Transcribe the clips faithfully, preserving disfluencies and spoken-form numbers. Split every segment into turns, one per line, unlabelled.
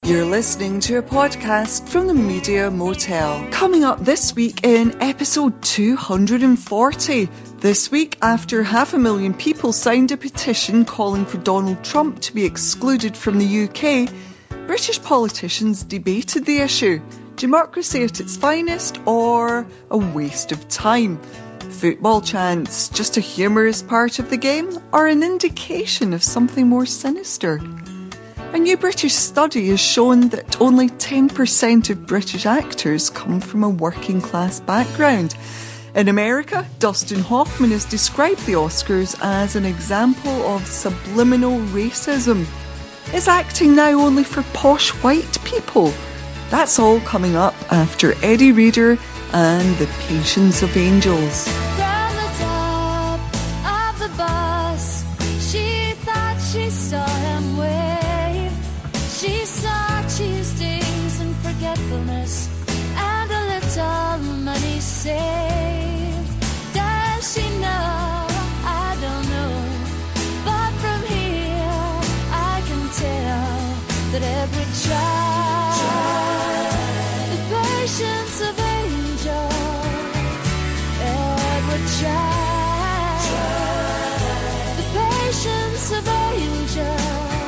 You're listening to a podcast from the Media Motel. Coming up this week in episode two hundred forty. This week, after half a million people signed a petition calling for Donald Trump to be excluded from the U K, British politicians debated the issue. Democracy at its finest or a waste of time? Football chants, just a humorous part of the game or an indication of something more sinister? A new British study has shown that only ten percent of British actors come from a working class background. In America, Dustin Hoffman has described the Oscars as an example of subliminal racism. Is acting now only for posh white people? That's all coming up after Eddie Reader and The Patience of Angels.
From the top of the bus, she thought she saw him wave. She saw Tuesdays and forgetfulness and a little money saved. Does she know? I don't know. But from here I can tell that Edward Child, the patience of angels, Edward Child, the patience of angels.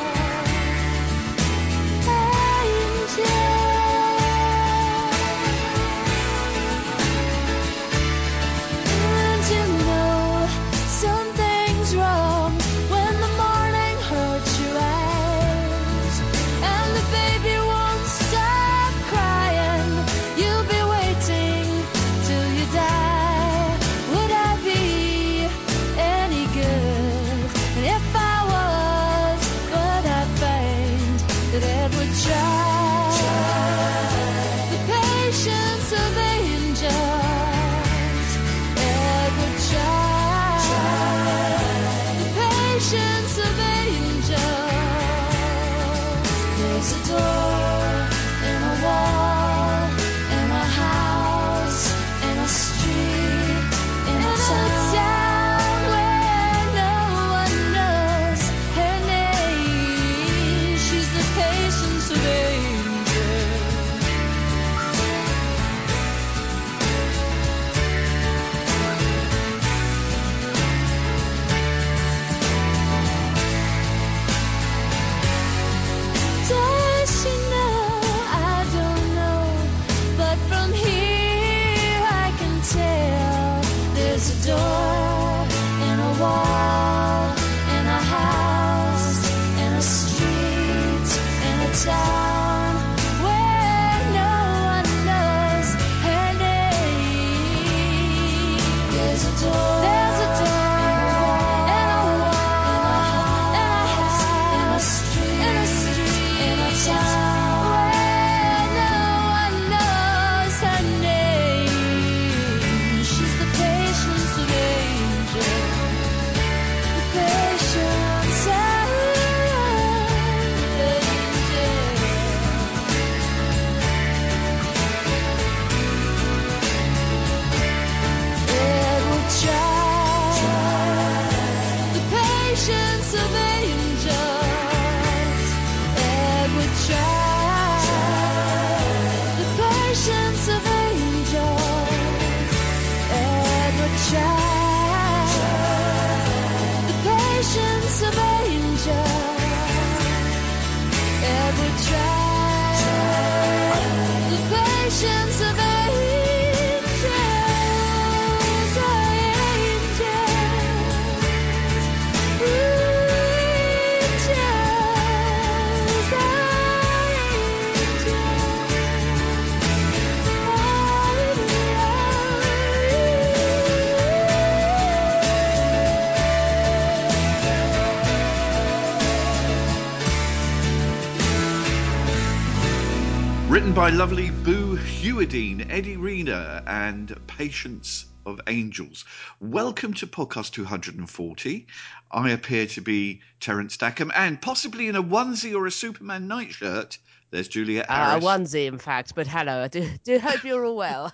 Written by lovely Boo Hewardine, Eddie Reader, and Patience of Angels. Welcome to podcast two hundred forty. I appear to be Terence Stackham, and possibly in a onesie or a Superman nightshirt, there's Juliet Harris.
Uh, a onesie, in fact, but hello, I do, do hope you're all well.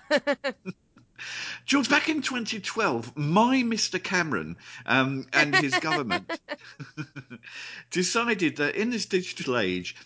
Jules, back in twenty twelve, my Mister Cameron um, and his government decided that in this digital age,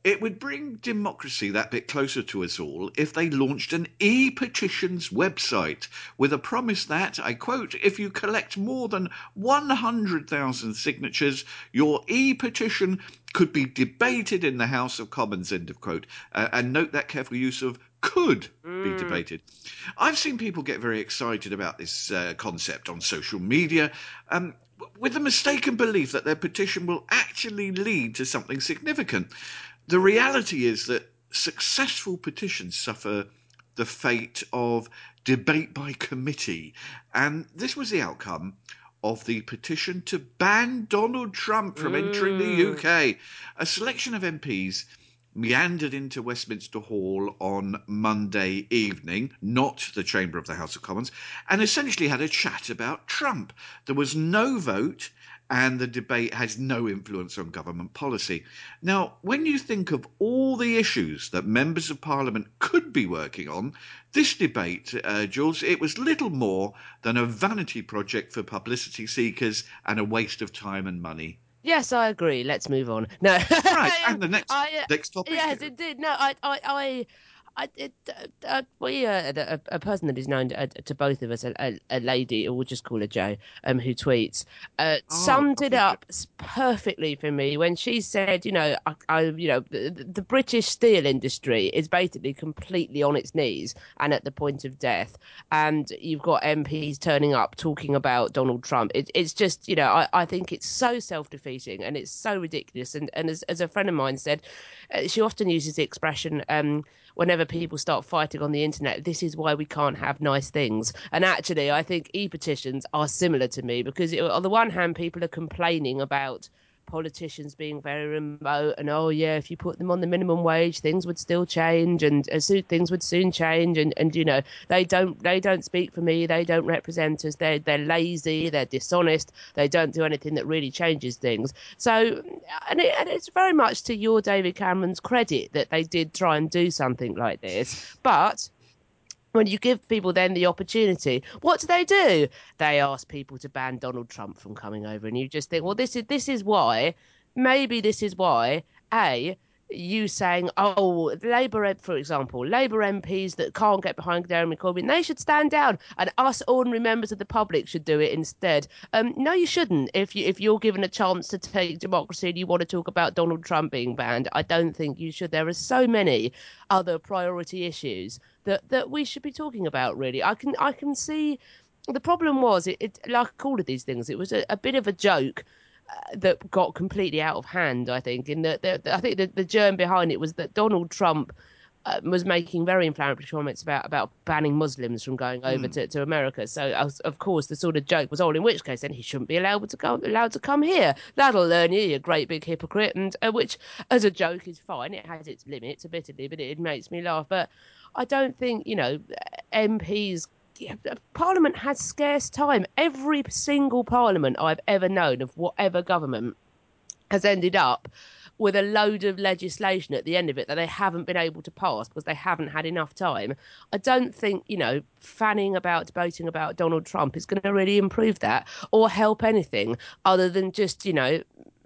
It would bring democracy that bit closer to us all if they launched an e-petitions website with a promise that, I quote, if you collect more than one hundred thousand signatures, your e-petition could be debated in the House of Commons, end of quote. Uh, and note that careful use of could be debated. I've seen people get very excited about this uh, concept on social media, um, with the mistaken belief that their petition will actually lead to something significant. The reality is that successful petitions suffer the fate of debate by committee, and this was the outcome of the petition to ban Donald Trump from entering the U K. A selection of M Ps meandered into Westminster Hall on Monday evening, not the chamber of the House of Commons, and essentially had a chat about Trump. There was no vote, and the debate has no influence on government policy. Now, when you think of all the issues that members of Parliament could be working on, this debate, uh, Jules, it was little more than a vanity project for publicity seekers and a waste of time and money.
Yes, I agree. Let's move on. No,
Right, and the next
I, uh,
next topic.
yes, it did. No, I, I, I, I it, uh, uh, we, uh, a, a person that is known to, uh, to both of us, a, a, a lady, or we'll just call her Jo, um, who tweets, uh,
Oh,
summed it
lovely.
up s- perfectly for me when she said, you know, I, I you know, the, the British steel industry is basically completely on its knees and at the point of death, and you've got M Ps turning up talking about Donald Trump. It, it's just, you know, I, I think it's so self-defeating and it's so ridiculous. And, and as, as a friend of mine said, uh, she often uses the expression, um, whenever people start fighting on the internet, this is why we can't have nice things. And actually, I think e-petitions are similar to me because it, on the one hand, people are complaining about politicians being very remote and, oh yeah, if you put them on the minimum wage, things would still change, and uh, so things would soon change, and, and you know, they don't they don't speak for me, they don't represent us, they're, they're lazy, they're dishonest, they don't do anything that really changes things. So, and, it, and it's very much to your David Cameron's credit that they did try and do something like this, but when you give people then the opportunity, what do they do? They ask people to ban Donald Trump from coming over, and you just think, well, this is this is why, maybe this is why, A, you saying, oh, Labour, for example, Labour M Ps that can't get behind Jeremy Corbyn, they should stand down, and us ordinary members of the public should do it instead. Um, no, you shouldn't. If you if you're given a chance to take democracy and you want to talk about Donald Trump being banned, I don't think you should. There are so many other priority issues that that we should be talking about. Really, I can I can see. The problem was it, it like all of these things, it was a, a bit of a joke uh, that got completely out of hand, I think. In that, I think the, the germ behind it was that Donald Trump uh, was making very inflammatory comments about, about banning Muslims from going over to, to America. So, uh, of course, the sort of joke was, oh, in which case then he shouldn't be allowed to come allowed to come here. That'll learn you, you great big hypocrite. And uh, which, as a joke, is fine. It has its limits, admittedly, but it makes me laugh. But I don't think, you know, M Ps. Yeah, Parliament has scarce time. Every single Parliament I've ever known of whatever government has ended up with a load of legislation at the end of it that they haven't been able to pass because they haven't had enough time. I don't think, you know, fanning about, debating about Donald Trump is going to really improve that or help anything other than just, you know,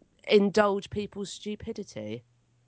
indulge people's stupidity.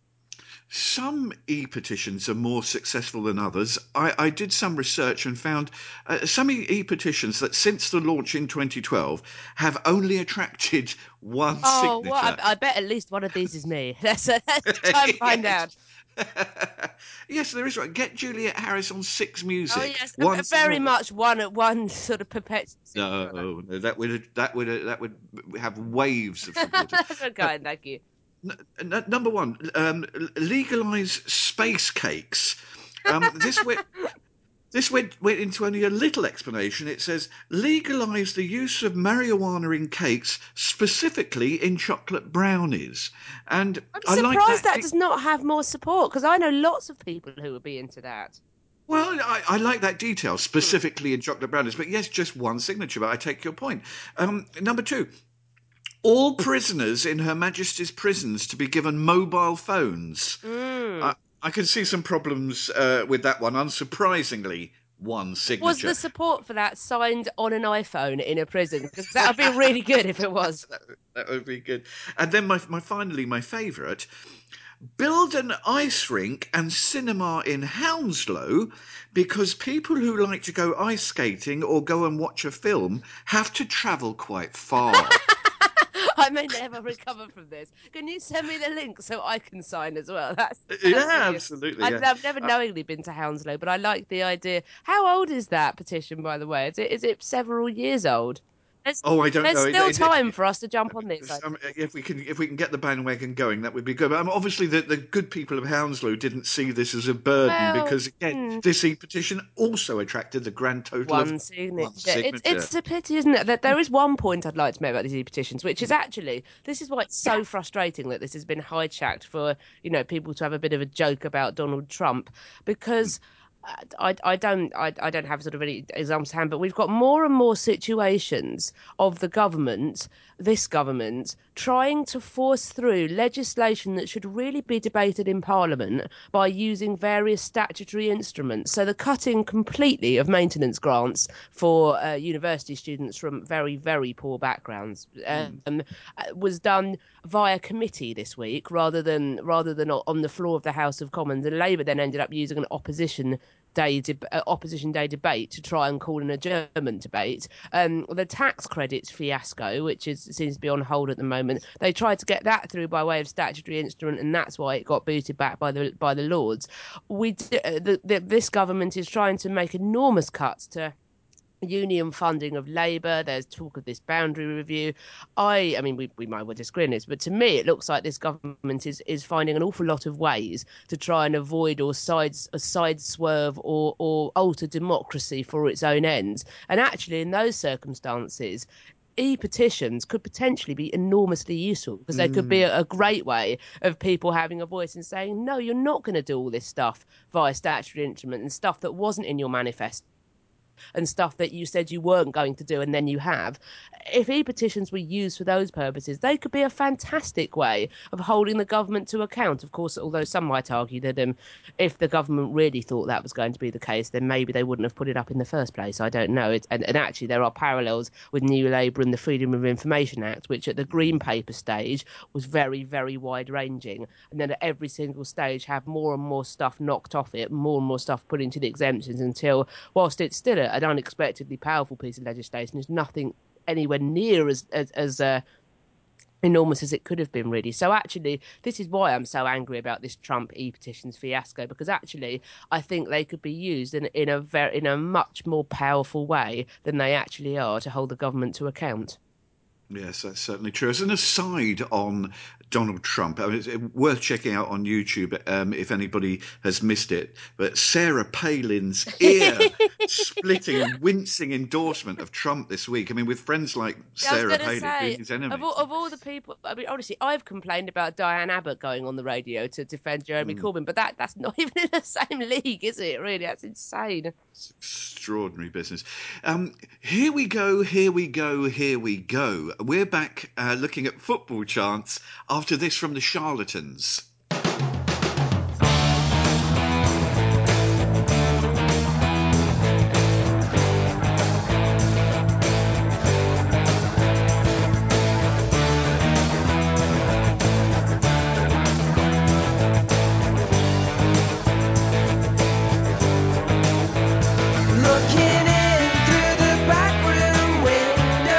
Some e-petitions are more successful than others. I, I did some research and found uh, some e-petitions that since the launch in twenty twelve have only attracted one
Oh,
signature.
well, I, I bet at least one of these is me. Let's, uh, let's try and find
Yes.
out.
Yes, there is right. Get Juliet Harris on Six Music.
Oh yes,
One
very
single-
much one at one sort of perpetual.
No, no, that would that would that would have waves of supporters.
That's very kind, thank you.
N- n- number one, um, legalise space cakes. Um, this went, this went, went into only a little explanation. It says legalise the use of marijuana in cakes, specifically in chocolate brownies. And
I'm
I like
surprised
that.
that does not have more support because I know lots of people who would be into that.
Well, I, I like that detail, specifically in chocolate brownies. But yes, just one signature. But I take your point. Um, number two. All prisoners in Her Majesty's prisons to be given mobile phones.
Mm.
I, I can see some problems uh, with that one. Unsurprisingly, one signature.
Was the support for that signed on an iPhone in a prison? Because that would be really good if it was.
that, that would be good. And then my, my finally, my favourite. build an ice rink and cinema in Hounslow because people who like to go ice skating or go and watch a film have to travel quite far.
I may never recover from this. Can you send me the link so I can sign as well? That's, that's
Yeah,
brilliant.
absolutely.
I've,
Yeah.
I've never knowingly been to Hounslow, but I like the idea. How old is that petition, by the way? Is it is it several years old? There's,
Oh, I don't
there's
know. It-
still
it- it-
time for us to jump on this. I
Um,
think.
if we can, if we can get the bandwagon going, that would be good. But um, obviously, the, the good people of Hounslow didn't see this as a burden
Well,
because, again,
hmm.
this e-petition also attracted the grand total
One
of
signature.
one
It's
signature.
it's a pity, isn't it? That there is one point I'd like to make about these e-petitions, which is actually this is why it's so frustrating that this has been hijacked for you know people to have a bit of a joke about Donald Trump because. I, I don't I, I don't have sort of any examples to hand, but we've got more and more situations of the government, this government, trying to force through legislation that should really be debated in Parliament by using various statutory instruments. So the cutting completely of maintenance grants for uh, university students from very, very poor backgrounds um, mm. was done via committee this week rather than rather than on the floor of the House of Commons. And Labour then ended up using an opposition day de- uh, opposition day debate to try and call an adjournment debate. Um, the tax credits fiasco, which is seems to be on hold at the moment, they tried to get that through by way of statutory instrument, and that's why it got booted back by the by the Lords. We uh, the, the, this government is trying to make enormous cuts to union funding of Labour. There's talk of this boundary review. I, I mean, we, we might well disagree on this, but to me, it looks like this government is is finding an awful lot of ways to try and avoid or sides a side swerve or or alter democracy for its own ends. And actually, in those circumstances, e-petitions could potentially be enormously useful because they could be a, a great way of people having a voice and saying, no, you're not going to do all this stuff via statutory instrument and stuff that wasn't in your manifesto and stuff that you said you weren't going to do and then you have. If e-petitions were used for those purposes, they could be a fantastic way of holding the government to account. Of course, although some might argue that um, if the government really thought that was going to be the case, then maybe they wouldn't have put it up in the first place. I don't know. It, and, and actually, there are parallels with New Labour and the Freedom of Information Act, which at the Green Paper stage was very, very wide-ranging. And then at every single stage have more and more stuff knocked off it, more and more stuff put into the exemptions until, whilst it's still a an unexpectedly powerful piece of legislation, is nothing anywhere near as as, as uh, enormous as it could have been, really. So actually, this is why I'm so angry about this Trump e-petitions fiasco, because actually I think they could be used in in a very in a much more powerful way than they actually are to hold the government to account.
Yes, that's certainly true. As an aside on Donald Trump, I mean, it's worth checking out on YouTube um, if anybody has missed it. But Sarah Palin's ear-splitting, wincing endorsement of Trump this week. I mean, with friends like
Yeah, I was
Sarah
going to
Palin,
say,
his enemies.
of all, of all the people, I mean, honestly, I've complained about Diane Abbott going on the radio to defend Jeremy mm. Corbyn, but that that's not even in the same league, is it, really? That's insane.
It's extraordinary business. Um, here we go, here we go, here we go. We're back uh, looking at football chants after this from the Charlatans.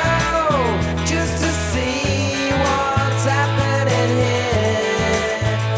Just to see what's happening here.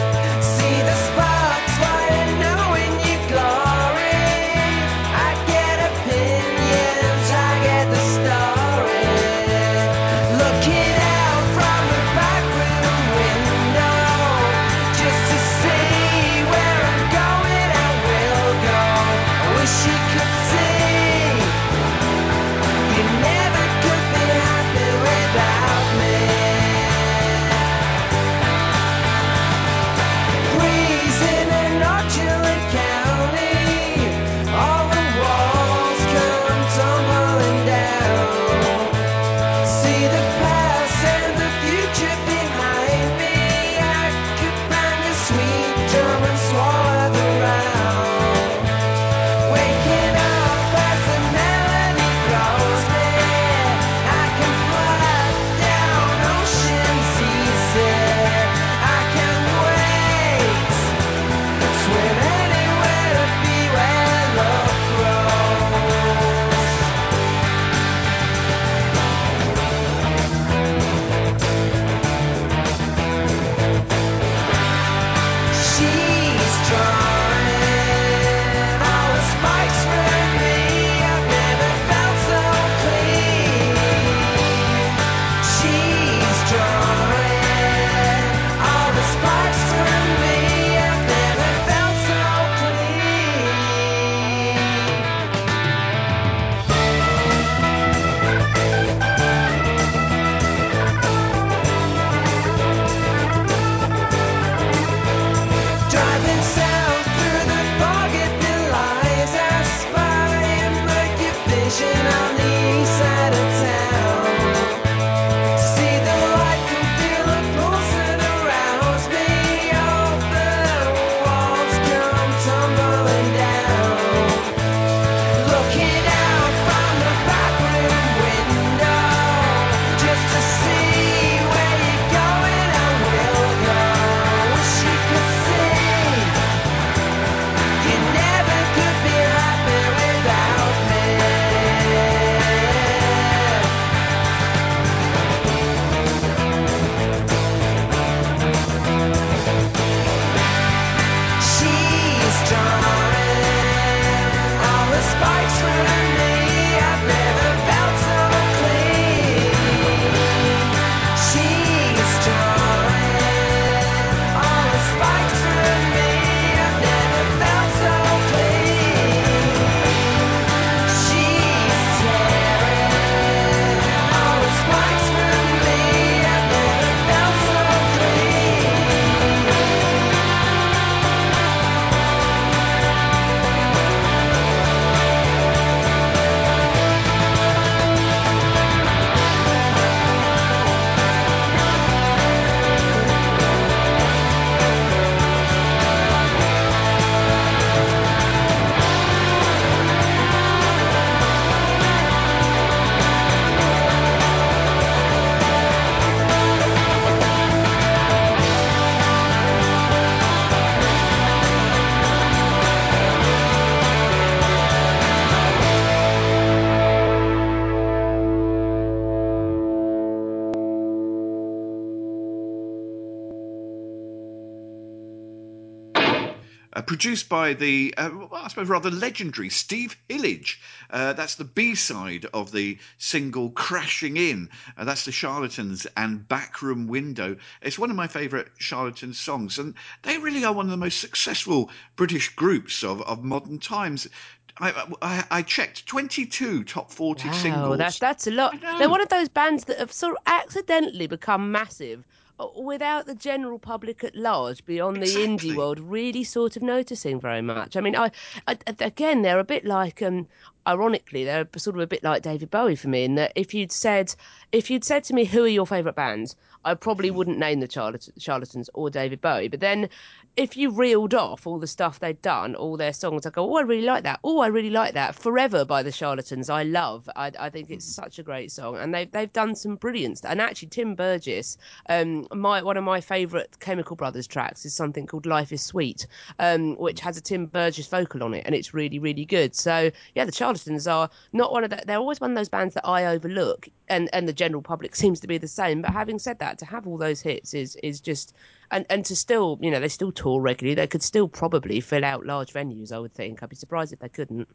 produced by the, uh, well, I suppose, rather legendary Steve Hillage. Uh, that's the B-side of the single Crashing In. Uh, that's the Charlatans and Backroom Window. It's one of my favourite Charlatans songs, and they really are one of the most successful British groups of, of modern times. I, I, I checked twenty-two top forty
Wow,
singles.
that's that's a lot.
I know.
They're one of those bands that have sort of accidentally become massive uh, without the general public at large, beyond the indie
Exactly.
world, really sort of noticing very much. I mean, I, I again, they're a bit like, um, ironically, they're sort of a bit like David Bowie for me, in that if you'd said, if you'd said to me, who are your favourite bands, I probably wouldn't name the Charlat- Charlatans or David Bowie. But then, if you reeled off all the stuff they'd done, all their songs, I go, oh, I really like that. Oh, I really like that. Forever by the Charlatans, I love. I, I think it's such a great song, and they've they've done some brilliant stuff. And actually, Tim Burgess, um, my one of my favourite Chemical Brothers tracks is something called "Life Is Sweet," um, which has a Tim Burgess vocal on it, and it's really really good. So yeah, the Charlatans are not one of the, they're always one of those bands that I overlook, and and the general public seems to be the same. But having said that, to have all those hits is is just, and and to still, you know, they still tour regularly. They could still probably fill out large venues, I would think. I'd be surprised if they couldn't.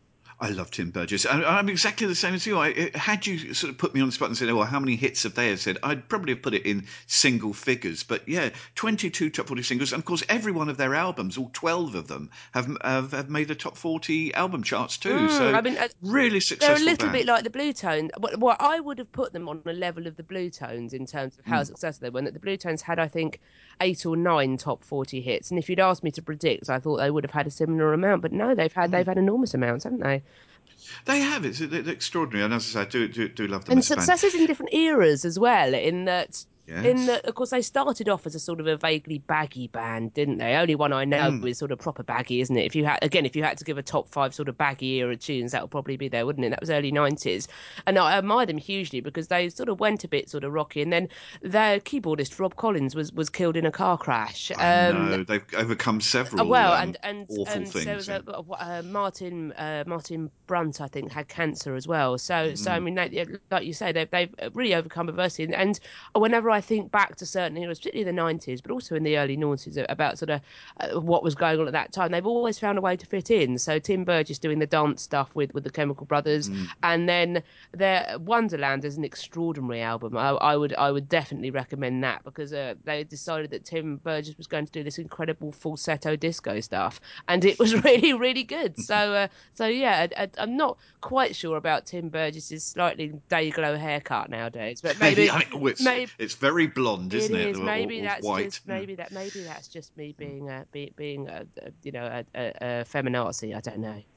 I love Tim Burgess. I, I'm exactly the same as you. I, had you sort of put me on the spot and said, "Oh, well, how many hits have they?" I said, I'd probably have put it in single figures. But yeah, twenty-two top forty singles, and of course, every one of their albums, all twelve of them, have have, have made the top forty album charts too.
Mm,
So
I mean, uh,
really
they're a
successful
little
band.
bit like the Blue Tones. Well, well, I would have put them on the level of the Blue Tones in terms of how
Mm.
successful they were. And that the Blue Tones had, I think, eight or nine top forty hits. And if you'd asked me to predict, I thought they would have had a similar amount. But no, they've had they've had enormous amounts, haven't they?
They have. It's, it's extraordinary, and as I say, I do do, do love them
And
as a band.
successes in different eras as well. In that, in
Yes.
that, of course, they started off as a sort of a vaguely baggy band, didn't they? Only one I know
Mm.
is sort of proper baggy, isn't it? If you had, again, if you had to give a top five sort of baggy era tunes, that would probably be there, wouldn't it? That was early nineties, and I admire them hugely because they sort of went a bit sort of rocky, and then their keyboardist Rob Collins was was killed in a car crash.
I
Um,
know they've overcome
uh,
several
Well,
um,
and and
awful
and there
things.
was
Yeah.
a, uh Martin uh, Martin Brunt, I think, had cancer as well. So so I
Mm.
mean, they, like you say, they've they've really overcome adversity. And, and whenever I think back to certain eras, particularly the nineties, but also in the early noughties, about sort of uh, what was going on at that time, they've always found a way to fit in. So Tim Burgess doing the dance stuff with with the Chemical Brothers,
Mm.
and then their Wonderland is an extraordinary album. I, I would I would definitely recommend that because uh, they decided that Tim Burgess was going to do this incredible falsetto disco stuff, and it was really really good. So uh, so yeah, I, I, I'm not quite sure about Tim Burgess's slightly day glow haircut nowadays, but maybe
Yeah, I mean, it's,
maybe.
it's very blonde,
It
isn't it?
is.
Or, or,
Maybe
or
that's
white.
just
Yeah.
maybe that maybe that's just me being a be, being a, a you know a, a, a feminazi. I don't know.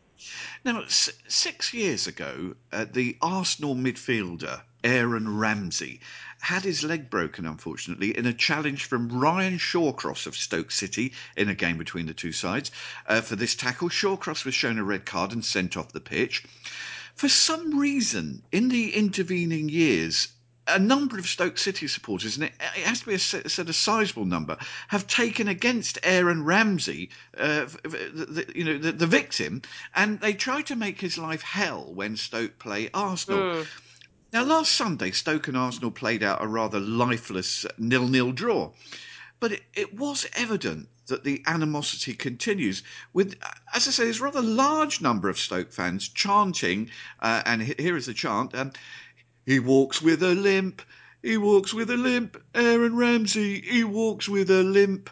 Now, s- six years ago, uh, the Arsenal midfielder Aaron Ramsey had his leg broken, unfortunately, in a challenge from Ryan Shawcross of Stoke City in a game between the two sides. Uh, for this tackle, Shawcross was shown a red card and sent off the pitch. For some reason, in the intervening years, a number of Stoke City supporters, and it, it has to be a, said a sizable number, have taken against Aaron Ramsey, uh, the, the, you know, the, the victim, and they try to make his life hell when Stoke play Arsenal.
Mm.
Now, last Sunday, Stoke and Arsenal played out a rather lifeless nil-nil draw. But it, it was evident that the animosity continues, with, as I say, this rather large number of Stoke fans chanting, uh, and here is the chant, um, he walks with a limp, he walks with a limp, Aaron Ramsey, he walks with a limp.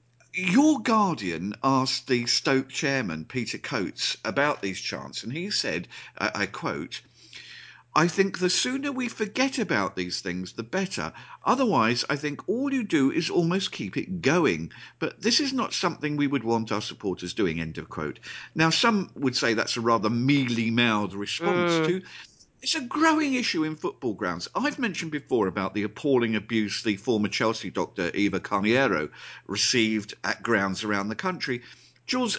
Your Guardian asked the Stoke chairman, Peter Coates, about these chants, and he said, uh, I quote, I think the sooner we forget about these things, the better. Otherwise, I think all you do is almost keep it going. But this is not something we would want our supporters doing, end of quote. Now, some would say that's a rather mealy-mouthed response
Mm.
to... It's a growing issue in football grounds. I've mentioned before about the appalling abuse the former Chelsea doctor Eva Carniero received at grounds around the country. Jules,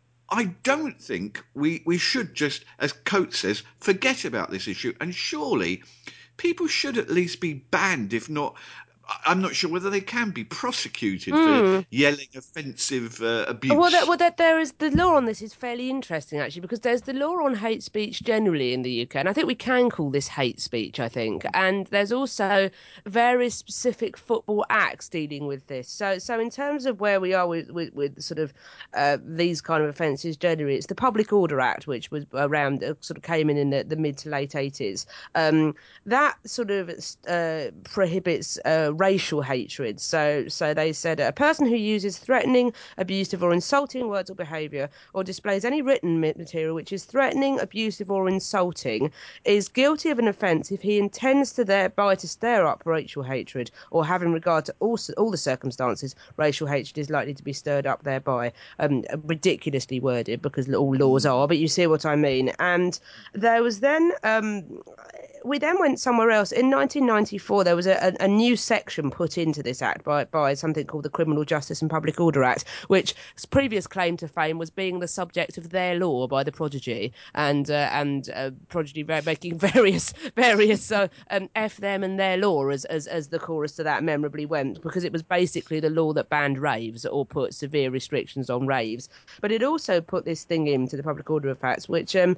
I don't think we, we should just, as Coates says, forget about this issue. And surely people should at least be banned, if not I'm not sure whether they can be prosecuted
Mm.
for yelling offensive uh, abuse.
Well, there, well there, there is the law on this is fairly interesting actually, because there's the law on hate speech generally in the U K, and I think we can call this hate speech. I think, and there's also various specific football acts dealing with this. So, so in terms of where we are with with, with sort of uh, these kind of offences generally, it's the Public Order Act, which was around uh, sort of came in in the, the mid to late eighties. Um, that sort of uh, prohibits uh, racial hatred. So, so they said a person who uses threatening, abusive, or insulting words or behaviour, or displays any written material which is threatening, abusive, or insulting, is guilty of an offence if he intends to thereby to stir up racial hatred, or have in regard to all, all the circumstances racial hatred is likely to be stirred up thereby. Um, ridiculously worded, because all laws are, but you see what I mean. And there was then um, we then went somewhere else. In nineteen ninety-four, there was a, a, a new section put into this act by, by something called the Criminal Justice and Public Order Act, which previous claim to fame was being the subject of Their Law by the Prodigy, and uh, and uh, Prodigy making various various uh, um, F them and their law as, as as the chorus to that memorably went, because it was basically the law that banned raves or put severe restrictions on raves. But it also put this thing into the Public Order of Acts, which um,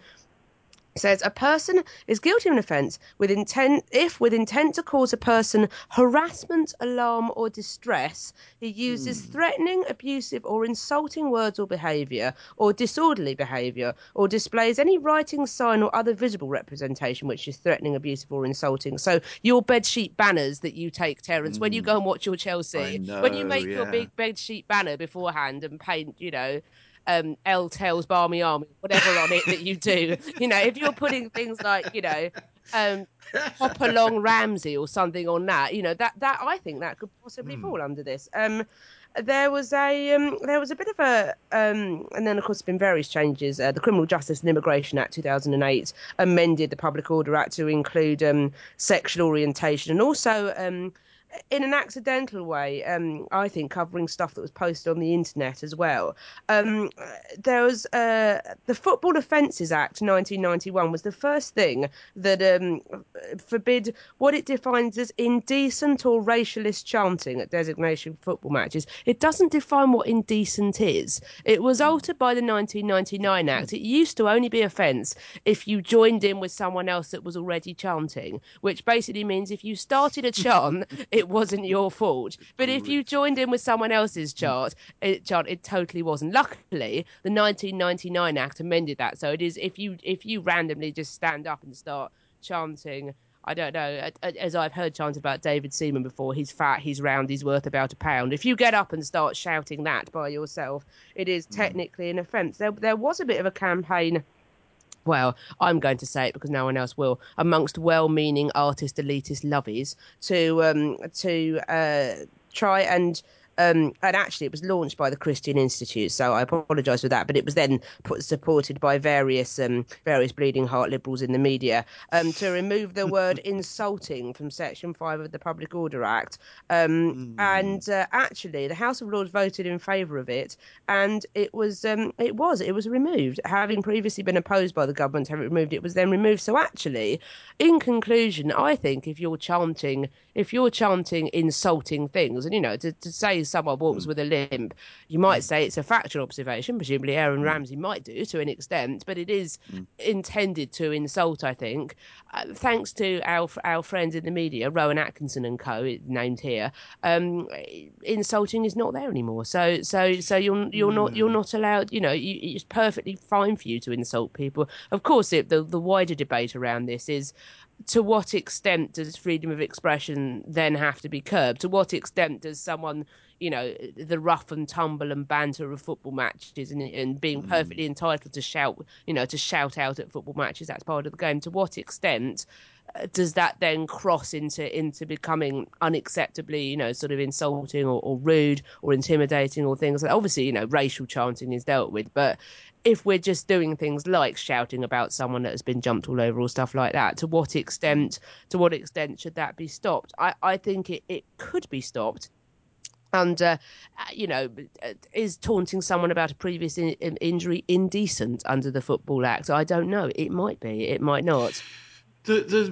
says a person is guilty of an offence with intent if, with intent to cause a person harassment, alarm, or distress, he uses mm. threatening, abusive, or insulting words or behaviour, or disorderly behaviour, or displays any writing, sign, or other visible representation which is threatening, abusive, or insulting. So your bedsheet banners that you take, Terence, mm. when you go and watch your Chelsea,
know,
when you make
yeah.
your big bedsheet banner beforehand and paint, you know, Um, L Tells Barmy Army, whatever on it that you do. You know, if you're putting things like, you know, um, Hop Along Ramsey or something on that, you know, that that I think that could possibly mm. fall under this. Um, there was a um, there was a bit of a um, and then of course there's been various changes. Uh, the Criminal Justice and Immigration Act two thousand eight amended the Public Order Act to include um, sexual orientation, and also um, in an accidental way, um, I think, covering stuff that was posted on the internet as well. Um, there was uh, the Football Offences Act nineteen ninety-one was the first thing that um, forbid what it defines as indecent or racialist chanting at designation football matches. It doesn't define what indecent is. It was altered by the nineteen ninety-nine Act. It used to only be offence if you joined in with someone else that was already chanting, which basically means if you started a chant, it wasn't your fault. But if you joined in with someone else's chant, it, chant, it totally wasn't. Luckily, the nineteen ninety-nine Act amended that, so it is if you if you randomly just stand up and start chanting, I don't know, as I've heard chanted about David Seaman before, he's fat, he's round, he's worth about a pound. If you get up and start shouting that by yourself, it is technically an offence. There, there was a bit of a campaign, well, I'm going to say it because no one else will, amongst well-meaning artist elitist lovies to um, to uh, try and um, and actually it was launched by the Christian Institute, so I apologise for that, but it was then put, supported by various um, various bleeding heart liberals in the media um, to remove the word insulting from Section five of the Public Order Act. Um, mm. And uh, actually, the House of Lords voted in favour of it, and it was um, it was it was removed, having previously been opposed by the government to have it removed. It was then removed. So actually, in conclusion, I think if you're chanting, if you're chanting insulting things, and you know, to, to say someone walks mm. with a limp, you might mm. say it's a factual observation. Presumably, Aaron mm. Ramsey might do to an extent, but it is mm. intended to insult. I think, uh, thanks to our our friends in the media, Rowan Atkinson and co, named here. Um, insulting is not there anymore. So so so you're you're not you're not allowed. You know, you, it's perfectly fine for you to insult people. Of course, it, the the wider debate around this is, to what extent does freedom of expression then have to be curbed? To what extent does someone, you know, the rough and tumble and banter of football matches and, and being mm. perfectly entitled to shout, you know, to shout out at football matches, that's part of the game. To what extent does that then cross into into becoming unacceptably, you know, sort of insulting or, or rude or intimidating or things? Obviously, you know, racial chanting is dealt with, but if we're just doing things like shouting about someone that has been jumped all over or stuff like that, to what extent to what extent should that be stopped? I, I think it, it could be stopped. And, uh, you know, is taunting someone about a previous in, in injury indecent under the Football Act? I don't know. It might be. It might not.
The the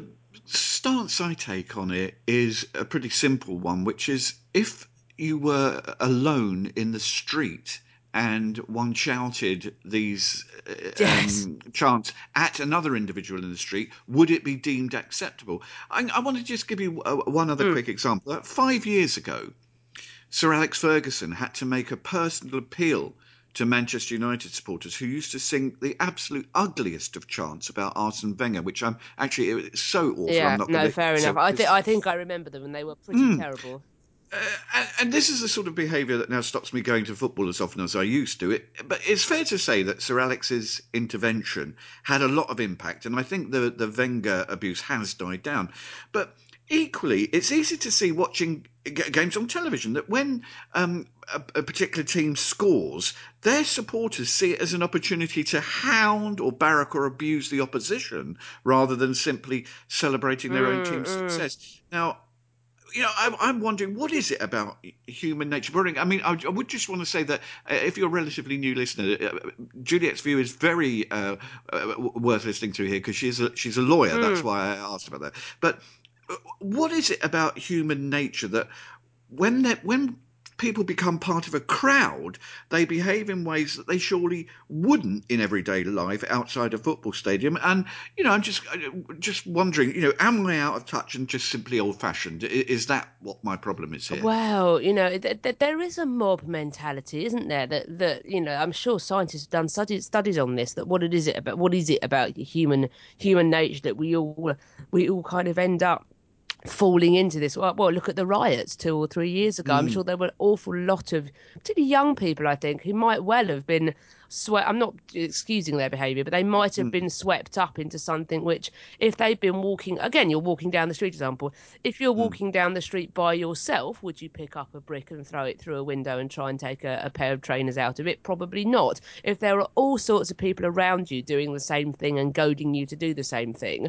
stance I take on it is a pretty simple one, which is if you were alone in the street and one shouted these uh,
Yes.
um, chants at another individual in the street, would it be deemed acceptable? I, I want to just give you uh, one other
Mm.
quick example. Uh, Five years ago, Sir Alex Ferguson had to make a personal appeal to Manchester United supporters who used to sing the absolute ugliest of chants about Arsene Wenger, which I'm actually it's so awful. I'm
Yeah,
not
no,
going to.
fair enough.
So
I think
it's,
I think I remember them, and they were pretty
mm,
terrible.
uh, and, and this is the sort of behaviour that now stops me going to football as often as I used to. It, but it's fair to say that Sir Alex's intervention had a lot of impact, and I think the the Wenger abuse has died down. But equally, it's easy to see watching g- games on television that when um, a, a particular team scores, their supporters see it as an opportunity to hound or barrack or abuse the opposition rather than simply celebrating their own
Mm,
team's
mm.
success. Now, you know, I'm, I'm wondering what is it about human nature? Brilliant. I mean, I, I would just want to say that uh, if you're a relatively new listener, uh, Juliet's view is very uh, uh, worth listening to here because she's a, she's a lawyer. That's
Mm.
why I asked about that. But uh, what is it about human nature that when they when people become part of a crowd, they behave in ways that they surely wouldn't in everyday life outside a football stadium? And you know, I'm just just wondering, you know, am I out of touch and just simply old-fashioned? Is that what my problem is here?
Well, you know, th- th- there is a mob mentality, isn't there? That that you know, I'm sure scientists have done studies studies on this. That what it is it about? What is it about human human nature that we all we all kind of end up falling into this? Well, well, look at the riots two or three years ago. I'm
Mm,
sure there were an awful lot of, particularly young people, I think, who might well have been swept. I'm not excusing their behaviour, but they might have
mm,
been swept up into something which, if they'd been walking, again, you're walking down the street, example. If you're
mm.
walking down the street by yourself, would you pick up a brick and throw it through a window and try and take a, a pair of trainers out of it? Probably not. If there are all sorts of people around you doing the same thing and goading you to do the same thing,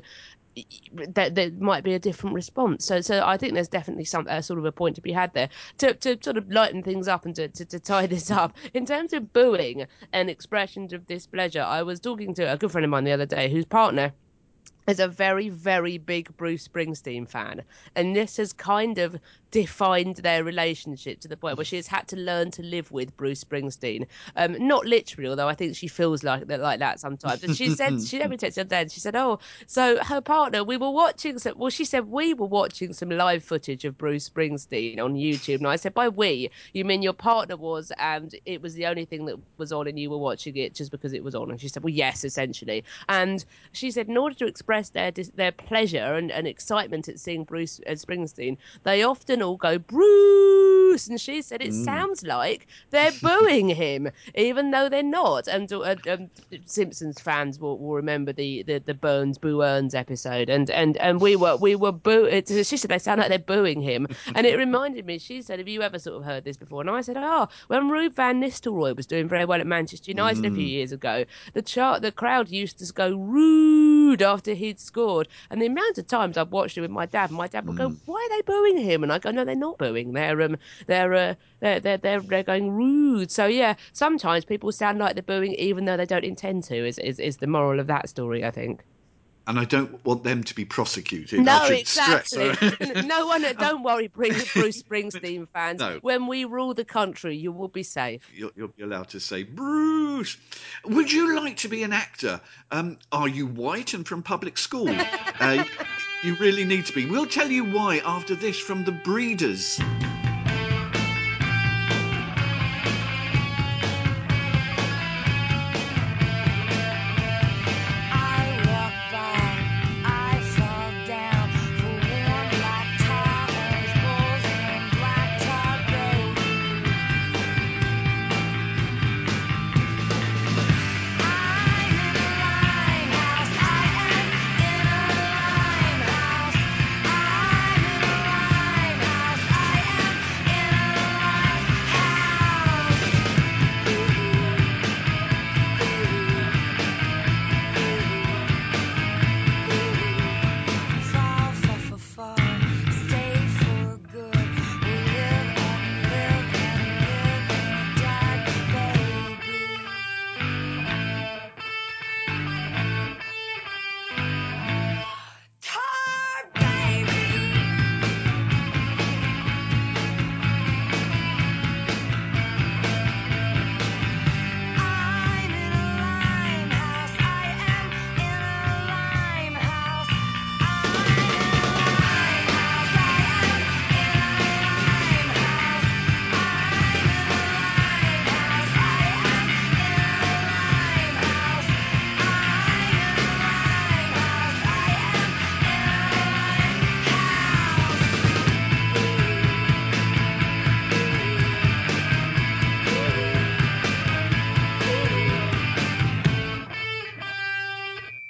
there, there might be a different response. So, so I think there's definitely some uh, sort of a point to be had there to, to sort of lighten things up and to, to, to tie this up. In terms of booing and expressions of displeasure, I was talking to a good friend of mine the other day whose partner is a very, very big Bruce Springsteen fan. And this has kind of defined their relationship to the point where she has had to learn to live with Bruce Springsteen. Um, not literally, although I think she feels like that like that sometimes. And she said, she let me text the other day, and she said, oh, so her partner, we were watching some, well, she said, we were watching some live footage of Bruce Springsteen on YouTube. And I said, by we, you mean your partner was, and it was the only thing that was on and you were watching it just because it was on? And she said, well, yes, essentially. And she said, in order to express their their pleasure and, and excitement at seeing Bruce uh, Springsteen, they often all go Bruce, and she said it
Mm.
sounds like they're booing him, even though they're not. And uh, um, Simpsons fans will, will remember the the the Burns Boo Earns episode, and and and we were we were boo. She said they sound like they're booing him, and it reminded me. She said, "Have you ever sort of heard this before?" And I said, "Oh, when Ruud van Nistelrooy was doing very well at Manchester United a few
Mm.
years ago, the chart the crowd used to go rude after he'd scored, and the amount of times I've watched it with my dad, and my dad would go,
Mm.
"Why are they booing him?" And I go, "No, they're not booing. They're um, they're uh, they're they're they're, they're going rude." So yeah, sometimes people sound like they're booing even though they don't intend to. Is is is the moral of that story? I think.
And I don't want them to be prosecuted. I
No,
should stress.
exactly. No one. Don't worry, bring Bruce Springsteen fans.
No,
When we rule the country, you will be safe.
you'll, you'll be allowed to say, Bruce, would you like to be an actor? Um, are you white and from public school? Uh, you really need to be. We'll tell you why after this from The Breeders.
I walk by, I fall down for warm black Tahoes, bulls and blacktop road. I'm in a limehouse, I am in a limehouse. I'm in a limehouse, I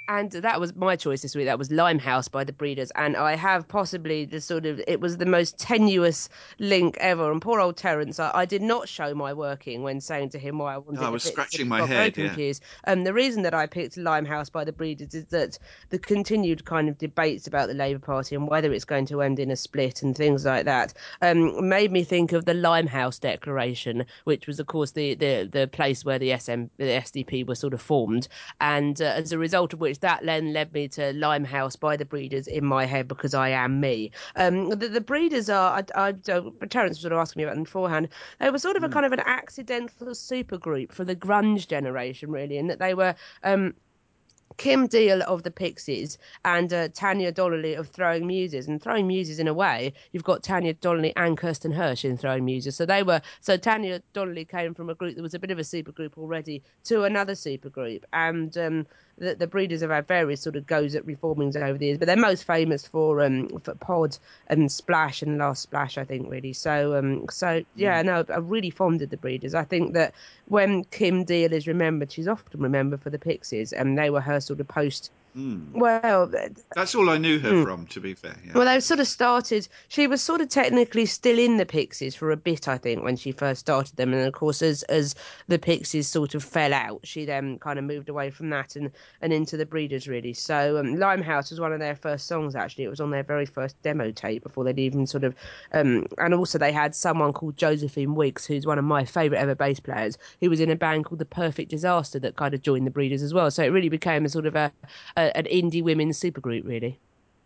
And that was my choice this week. That was Limehouse by the Breeders. And I have possibly the sort of, it was the most tenuous link ever. And poor old Terence, I, I did not show my working when saying to him why I wanted
I
to
was
pick this, and
scratching
he
my
got very
head, yeah.
confused. Um, the reason that I picked Limehouse by the Breeders is that the continued kind of debates about the Labour Party and whether it's going to end in a split and things like that um, made me think of the Limehouse Declaration, which was, of course, the the, the place where the S M, the S D P were sort of formed. And uh, as a result of which, that then led me to Limehouse by the Breeders in my head because I am me. Um, the, the Breeders are, I, I, Terence was sort of asking me about them beforehand, they were sort of a kind of an accidental supergroup for the grunge generation, really, in that they were... Um, Kim Deal of the Pixies and uh, Tanya Donnelly of Throwing Muses. And Throwing Muses, in a way, you've got Tanya Donnelly and Kirsten Hirsch in Throwing Muses. So they were, so Tanya Donnelly came from a group that was a bit of a supergroup already to another supergroup. And um, the, the Breeders have had various sort of goes at reformings over the years, but they're most famous for um for Pod and Splash and Last Splash, I think, really. So um so yeah, no, I'm really fond of the Breeders. I think that when Kim Deal is remembered, she's often remembered for the Pixies, and they were her sort of post.
Mm.
Well,
That's all I knew her
mm.
from, to be fair. Yeah.
Well, they sort of started. She was sort of technically still in the Pixies for a bit, I think, when she first started them, and of course, as as the Pixies sort of fell out, she then kind of moved away from that and and into the Breeders, really. So, um, Limehouse was one of their first songs. Actually, it was on their very first demo tape before they'd even sort of. Um, and also, they had someone called Josephine Wiggs, who's one of my favourite ever bass players, who was in a band called The Perfect Disaster that kind of joined the Breeders as well. So it really became a sort of a, a an indie women's supergroup, really.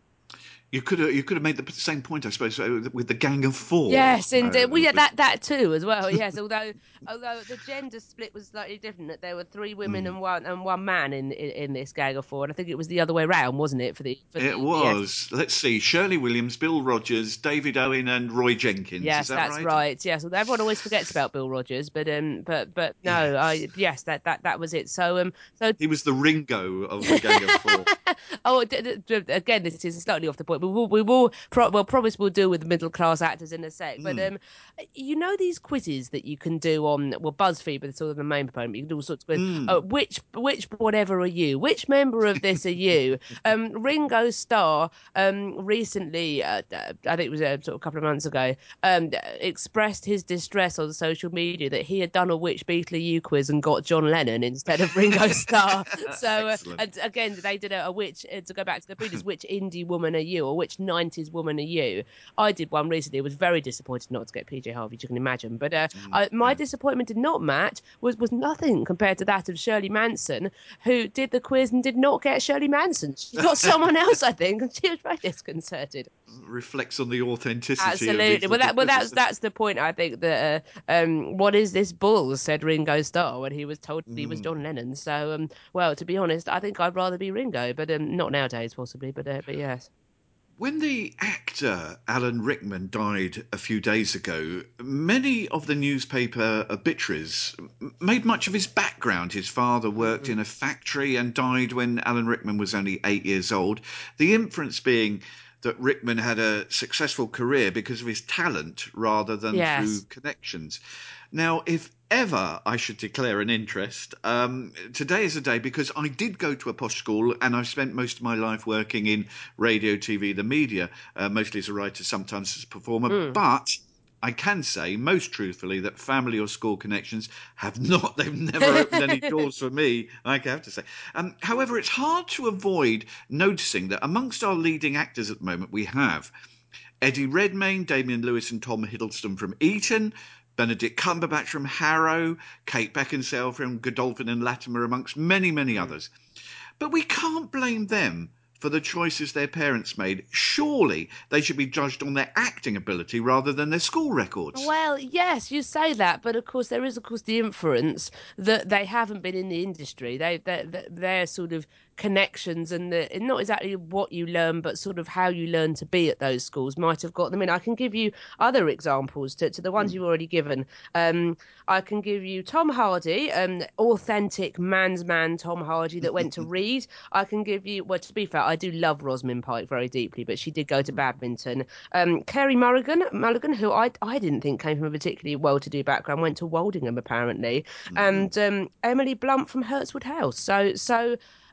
You could have you could have made the same point, I suppose, with the Gang of Four.
Yes, and uh,
Uh,
well, yeah,
with,
that that too as well. Yes, although although the gender split was slightly different, that there were three women
mm.
and one and one man in, in in this Gang of Four. And I think it was the other way round, wasn't it? For the for
It
the yes.
was. Let's see. Shirley Williams, Bill Rogers, David Owen, and Roy Jenkins. Is
Yes,
that
that's
right?
right. Yes, well, everyone always forgets about Bill Rogers, but um, but but no,
Yes.
I yes, that that that was it. So um, so
He was the Ringo of the Gang of Four.
oh, d- d- d- again, this is slightly off the point. We will, we will, pro- well, promise we'll deal with middle class actors in a sec. But
Mm.
um, you know these quizzes that you can do on well BuzzFeed, but it's sort of the main proponent. You can do all sorts of quizzes.
Mm.
Uh, which which whatever are you? Which member of this are you? um, Ringo Starr um recently, uh, I think it was uh, sort of a couple of months ago, um expressed his distress on social media that he had done a which Beatle are you quiz and got John Lennon instead of Ringo Starr. So uh, and again, they did a, a which uh, to go back to the Breeders, which indie woman are you, or which nineties woman are you? I did one recently. I was very disappointed not to get P J Harvey, you can imagine. But uh,
Mm,
I, my
yeah.
disappointment did not match was was nothing compared to that of Shirley Manson, who did the quiz and did not get Shirley Manson. She got someone else, I think, and she was very disconcerted.
Reflects on the authenticity of
Absolutely.
these
Well,
little
that well that's
quizzes.
that's the point. I think that uh, um, what is this bull? Said Ringo Starr when he was told he was
Mm.
John Lennon. So, um, well, to be honest, I think I'd rather be Ringo, but um, not nowadays, possibly. But uh, but yes.
When the actor Alan Rickman died a few days ago, many of the newspaper obituaries made much of his background. His father worked
Mm-hmm.
in a factory and died when Alan Rickman was only eight years old. The inference being that Rickman had a successful career because of his talent rather than through
Yes.
connections. Now, if ever I should declare an interest, um, today is the day, because I did go to a posh school and I've spent most of my life working in radio, T V, the media, uh, mostly as a writer, sometimes as a performer.
Mm.
But I can say most truthfully that family or school connections have not, they've never opened any doors for me, I have to say. Um, however, it's hard to avoid noticing that amongst our leading actors at the moment, we have Eddie Redmayne, Damian Lewis and Tom Hiddleston from Eton, Benedict Cumberbatch from Harrow, Kate Beckinsale from Godolphin and Latimer, amongst many, many
Mm.
others. But we can't blame them for the choices their parents made. Surely they should be judged on their acting ability rather than their school records.
Well, yes, you say that, but of course there is, of course, the inference that they haven't been in the industry. They, they, they they're sort of connections and the and not exactly what you learn, but sort of how you learn to be at those schools might have got them in. I can give you other examples to, to the ones you've already given. Um, I can give you Tom Hardy, um, authentic man's man Tom Hardy that went to Reed. I can give you, well, to be fair, I do love Rosamund Pike very deeply, but she did go to badminton. Um, Kerry Mulligan, Mulligan, who I I didn't think came from a particularly well-to-do background, went to Woldingham apparently,
Mm-hmm.
and um, Emily Blunt from Hertswood House. So so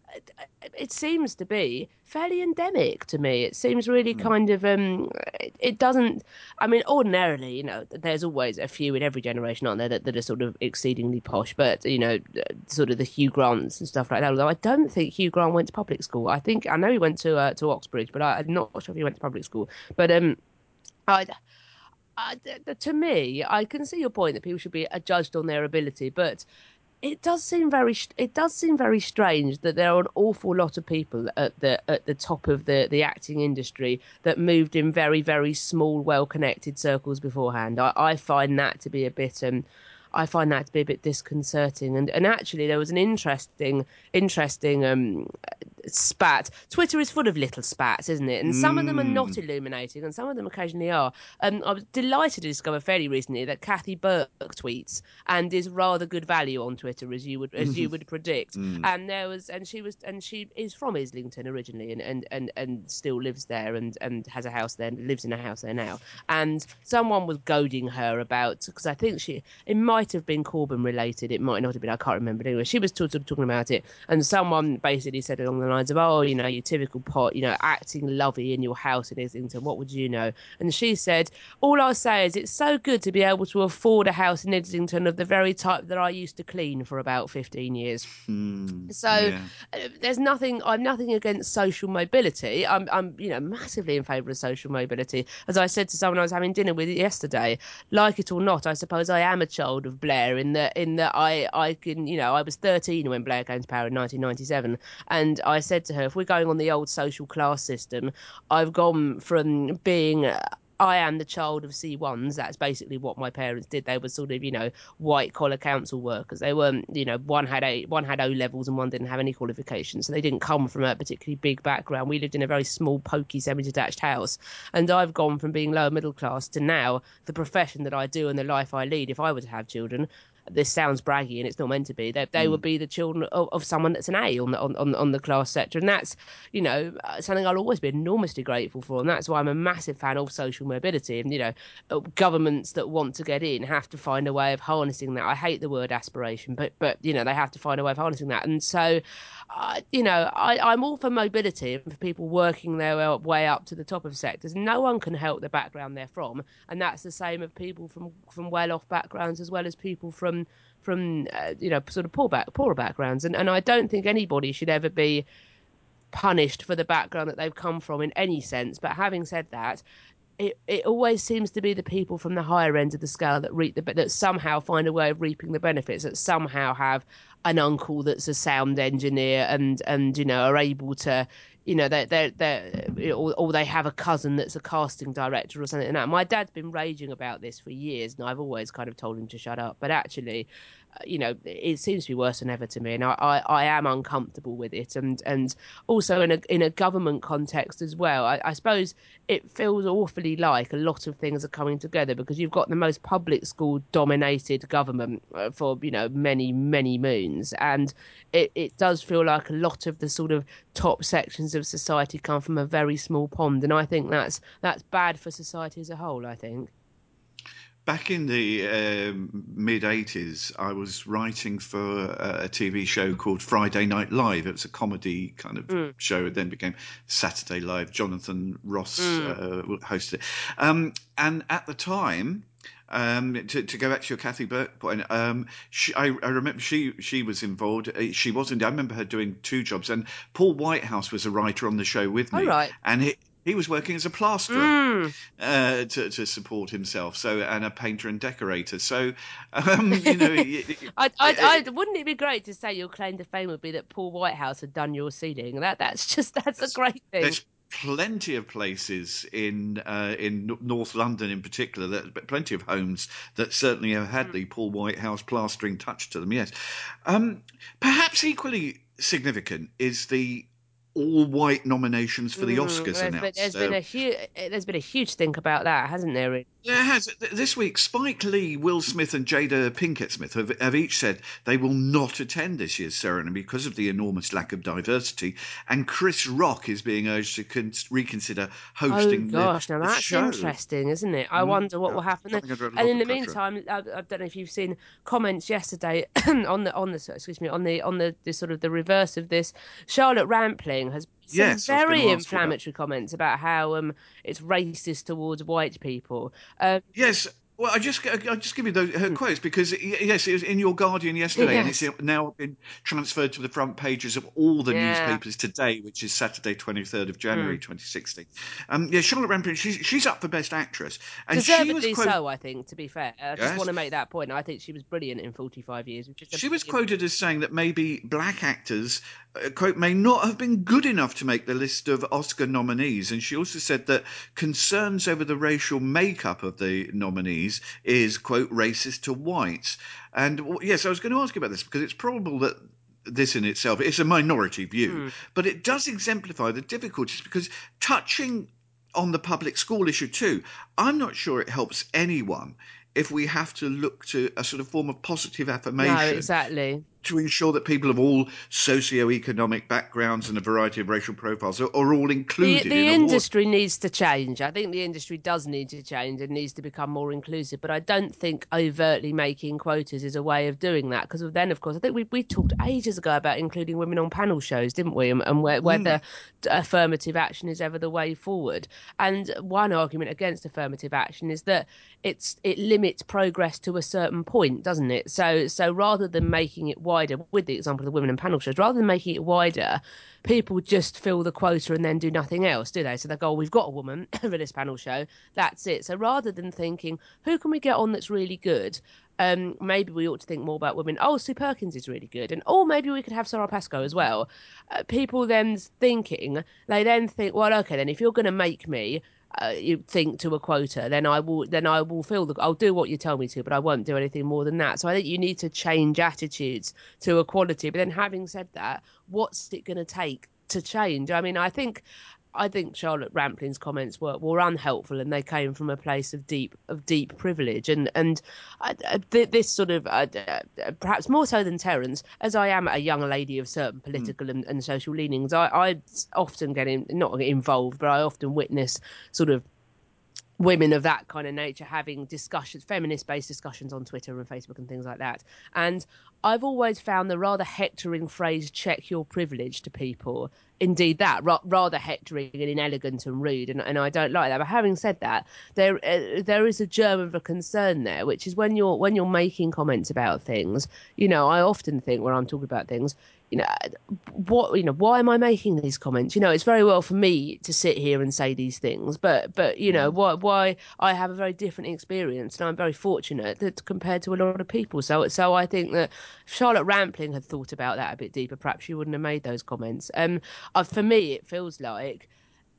it seems to be fairly endemic to me. It seems really
Mm.
kind of um, it, it doesn't. I mean, ordinarily, you know, there's always a few in every generation, aren't there, that, that are sort of exceedingly posh, but you know, sort of the Hugh Grants and stuff like that. Although I don't think Hugh Grant went to public school. I think I know he went to uh, to Oxbridge, but I, I'm not sure if he went to public school. But um, I. I, to me, I can see your point that people should be judged on their ability, but it does seem very it does seem very strange that there are an awful lot of people at the at the top of the the acting industry that moved in very very small, well connected circles beforehand. I, I find that to be a bit um I find that to be a bit disconcerting. And and actually there was an interesting interesting um spat. Twitter is full of little spats, isn't it? And some of them are not
Mm.
illuminating, and some of them occasionally are. Um, I was delighted to discover fairly recently that Kathy Burke tweets and is rather good value on Twitter, as you would as you would predict.
Mm.
And there was, and she was, and she is from Islington originally, and and and, and still lives there, and and has a house there, and lives in a house there now. And someone was goading her about, because I think she, it might have been Corbyn related, it might not have been, I can't remember. Anyway, she was sort of talking about it, and someone basically said along the lines of, "Oh, you know, you typical pot, you know, acting lovey in your house in Islington. What would you know?" And she said, "All I'll say is it's so good to be able to afford a house in Islington of the very type that I used to clean for about fifteen years."
Mm.
So
Yeah.
uh, there's nothing. I'm nothing against social mobility. I'm, I'm, you know, massively in favour of social mobility. As I said to someone I was having dinner with yesterday, like it or not, I suppose I am a child of Blair in that, in that I, I can, you know, I was thirteen when Blair came to power in nineteen ninety-seven, and I said to her, if we're going on the old social class system, I've gone from being I am the child of C ones. That's basically what my parents did. They were sort of, you know, white collar council workers. They weren't, you know, one had a one had O levels and one didn't have any qualifications. So they didn't come from a particularly big background. We lived in a very small, pokey, semi-detached house. And I've gone from being lower middle class to now the profession that I do and the life I lead. If I were to have children, this sounds braggy and it's not meant to be. They, they would
Mm.
be the children of, of someone that's an A on the on, on on the class sector, and that's, you know, something I'll always be enormously grateful for. And that's why I'm a massive fan of social mobility. And you know, governments that want to get in have to find a way of harnessing that. I hate the word aspiration, but but you know, they have to find a way of harnessing that. And so, uh, you know, I, I'm all for mobility and for people working their way up to the top of sectors. No one can help the background they're from, and that's the same of people from from well-off backgrounds as well as people from from uh, you know, sort of poor back poorer backgrounds. And and I don't think anybody should ever be punished for the background that they've come from in any sense. But having said that, it, it always seems to be the people from the higher end of the scale that reap the that somehow find a way of reaping the benefits, that somehow have an uncle that's a sound engineer and and you know, are able to, you know, they they they or, or they have a cousin that's a casting director or something like that. My dad's been raging about this for years, and I've always kind of told him to shut up. But actually, uh, you know, it seems to be worse than ever to me, and I, I, I am uncomfortable with it. And and also in a in a government context as well, I, I suppose it feels awfully like a lot of things are coming together, because you've got the most public school dominated government uh, for, you know, many many moons, and it, it does feel like a lot of the sort of top sections of society come from a very small pond, and I think that's that's bad for society as a whole, I think.
Back in the um, mid eighties, I was writing for a, a T V show called Friday Night Live. It was a comedy kind of
Mm,
show. It then became Saturday Live. Jonathan Ross
mm,
uh, hosted it. Um, and at the time, um, to, to go back to your Kathy Burke point, um, she, I, I remember she she was involved. Uh, She wasn't. I remember her doing two jobs. And Paul Whitehouse was a writer on the show with
all
me,
right.
and he, he was working as a plasterer
Mm.
uh, to to support himself. So, and a painter and decorator. So, um, you know, it, it,
I, I,
it,
I, wouldn't it be great to say your claim to fame would be that Paul Whitehouse had done your ceiling? That, that's just, that's a
there's,
great thing.
there's plenty of places in uh, in North London, in particular, that but plenty of homes that certainly have had
Mm.
the Paul Whitehouse plastering touch to them. Yes, um, perhaps equally significant is the all white nominations for the
Mm,
Oscars
there's been,
announced.
there's
So,
been a huge there's been a huge think about that, hasn't there? Really?
yeah, it has. Th- This week, Spike Lee, Will Smith, and Jada Pinkett Smith have, have each said they will not attend this year's ceremony because of the enormous lack of diversity. And Chris Rock is being urged to con- reconsider
Oh
hosting the,
gosh, now
the
that's
show.
interesting, isn't it? I
Mm,
wonder what
yeah,
will happen there.
something under a
And
lot
in
of
the
pressure.
meantime, I, I don't know if you've seen comments yesterday on the on the excuse me on the on the, the sort of the reverse of this. Charlotte Rampling has some
Yes, I was going
very
to ask you about.
inflammatory comments about how um it's racist towards white people. Um,
Yes. Well, I just I just give you those, her quotes because y- yes, it was in your Guardian yesterday, and it's
yes,
now been transferred to the front pages of all the
yeah.
newspapers today, which is Saturday, twenty third of January,
Mm.
twenty sixteen. Um, yeah, Charlotte Rampling, she's she's up for Best Actress, and she was
Deservedly
quoted.
so, I think. To be fair, I just want
Yes,
to make that point. I think she was brilliant in forty-five years, which is a
she was
brilliant.
quoted as saying that maybe black actors, uh, quote, may not have been good enough to make the list of Oscar nominees. And she also said that concerns over the racial makeup of the nominees is, quote, racist to whites. And w- yes, I was going to ask you about this because it's probable that this in itself is a minority view,
Hmm.
but it does exemplify the difficulties because touching on the public school issue too, I'm not sure it helps anyone if we have to look to a sort of form of positive
No,
affirmation
exactly.
to ensure that people of all socio-economic backgrounds and a variety of racial profiles are, are all
The
included in
the
award.
industry needs to change. I think the industry does need to change and needs to become more inclusive. But I don't think overtly making quotas is a way of doing that. Because then, of course, I think we we talked ages ago about including women on panel shows, didn't we? And, and where, whether
Mm.
affirmative action is ever the way forward. And one argument against affirmative action is that it's it limits progress to a certain point, doesn't it? So so rather than making it wider, with the example of the women on panel shows, rather than making it wider, people just fill the quota and then do nothing else, do they? So they go, oh, we've got a woman for this panel show. That's it. So rather than thinking, who can we get on that's really good? Um, maybe we ought to think more about women. Oh, Sue Perkins is really good. And oh, maybe we could have Sarah Pascoe as well. Uh, people then thinking, they then think, well, okay, then if you're going to make me uh, you think to a quota, then I will then I will feel the I'll do what you tell me to, but I won't do anything more than that. So I think you need to change attitudes to equality. But then having said that, what's it going to take to change? I mean, I think I think Charlotte Rampling's comments were, were unhelpful, and they came from a place of deep of deep privilege, and and uh, this sort of uh, uh, perhaps more so than Terence, as I am a young lady of certain
Mm.
political and, and social leanings, I, I often get in, not involved, but I often witness sort of women of that kind of nature having discussions, feminist-based discussions on Twitter and Facebook and things like that. And I've always found the rather hectoring phrase "check your privilege" to people, indeed that ra- rather hectoring and inelegant and rude, and, and I don't like that. But having said that, there uh, there is a germ of a concern there, which is when you're when you're making comments about things. You know, I often think when I'm talking about things, you know, what you know, why am I making these comments? You know, it's very well for me to sit here and say these things, but but you know,
Mm.
why why I have a very different experience, and I'm very fortunate that compared to a lot of people. So so I think that if Charlotte Rampling had thought about that a bit deeper, perhaps she wouldn't have made those comments. Um, uh, for me, it feels like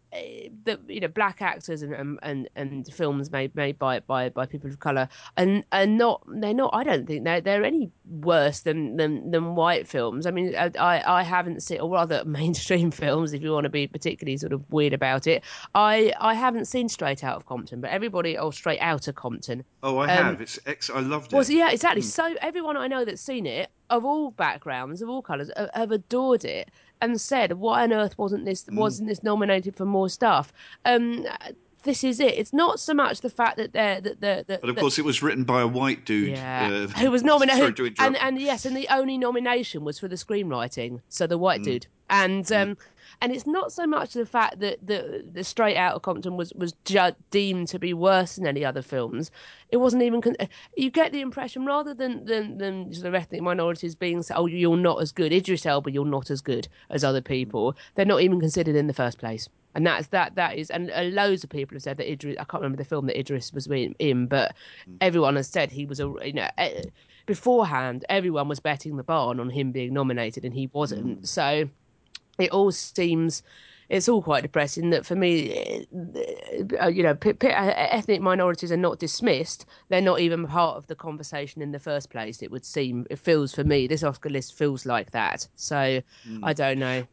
that you know black actors and and and, and films made made by by by people of color and and not they're not I don't think they're they're any worse than than than white films. I mean, I I haven't seen, or rather mainstream films, if you want to be particularly sort of weird about it. I I haven't seen Straight Out of Compton, but everybody, oh, Straight Outta Compton.
Oh, I
Um,
have. It's ex- I loved
well, so
it.
yeah, exactly.
Mm.
So everyone I know that's seen it, of all backgrounds, of all colours, have, have adored it and said, "Why on earth wasn't this
Mm.
wasn't this nominated for more stuff?" Um, this is it. It's not so much the fact that they're that that that,
But of
that
course, it was written by a white dude.
yeah,
Uh,
who was
sorry
nominated,
to
and
interrupt.
and yes, and the only nomination was for the screenwriting. So the white
Mm.
dude, and
Mm.
um, and it's not so much the fact that the the Straight Outta Compton was was ju- deemed to be worse than any other films. It wasn't even. Con- you get the impression rather than than than sort of ethnic minorities being said, oh, you're not as good, Idris Elba, you're not as good as other people. They're not even considered in the first place. And that's that. That is, and uh, loads of people have said that Idris. I can't remember the film that Idris was in, but
Mm.
everyone has said he was a. You know, eh, beforehand, everyone was betting the barn on him being nominated, and he wasn't.
Mm.
So it all seems. It's all quite depressing that for me, uh, you know, p- p- ethnic minorities are not dismissed. They're not even part of the conversation in the first place. It would seem. It feels for me. This Oscar list feels like that. So I
Mm.
don't know.